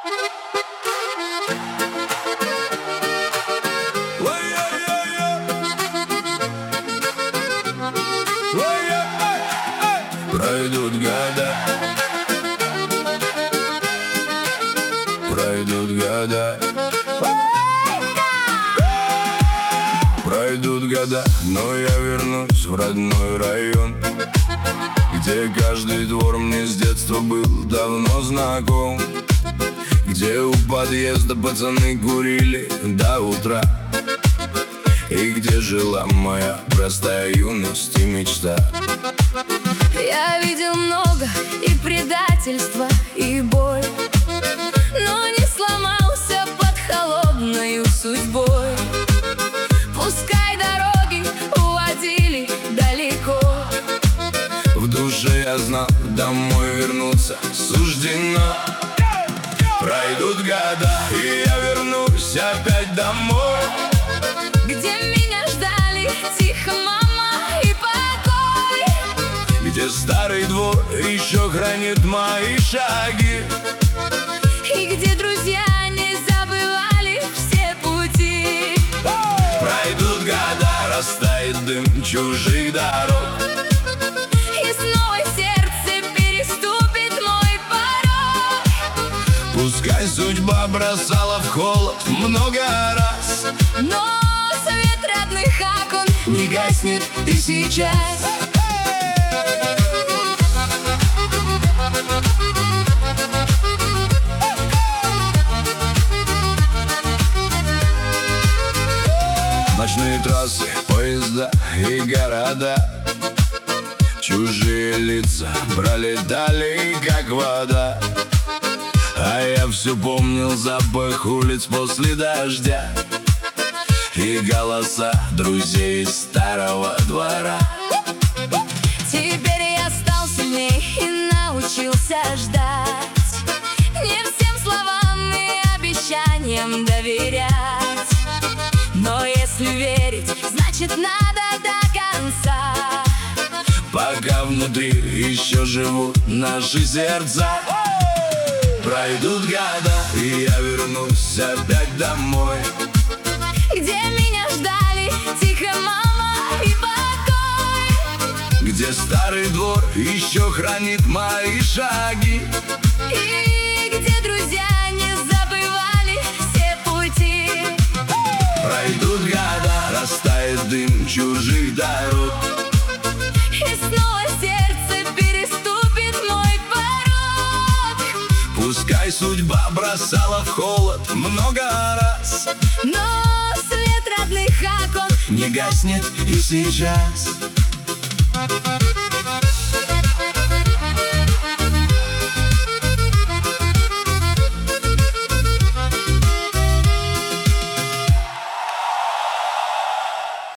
Пройдут года, пройдут года, пройдут года, но я вернусь в родной район, где каждый двор мне с детства был давно знаком, где у подъезда пацаны курили до утра, и где жила моя простая юность и мечта. Я видел много и предательства, и боль, но не сломался под холодною судьбой. Пускай дороги уводили далеко, в душе я знал, домой вернуться суждено. Пройдут года, и я вернусь опять домой, где меня ждали тихо мама и покой, где старый двор еще хранит мои шаги, и где друзья не забывали все пути. Пройдут года, растает дым чужих дорог, И снова сердце переступит мой порог. пускай судьба бросала в холод много раз, Но свет родных окон не гаснет и сейчас. Ночные трассы, поезда и города, чужие лица пролетали, как вода, а я все помнил запах улиц после дождя и голоса друзей из старого двора. Теперь я стал сильней и научился ждать, не всем словам и обещаниям доверять. Но если верить, значит надо до конца, Пока внутри еще живут наши сердца. Пройдут года, и я вернусь опять домой, где меня ждали тихо мама и покой, где старый двор еще хранит мои шаги, и где друзья не забывали все пути. Пройдут года, растает дым чужих дорог, И снова сердце переступит мой порог. пускай судьба бросала в холод много раз, Но свет родных окон не гаснет и сейчас.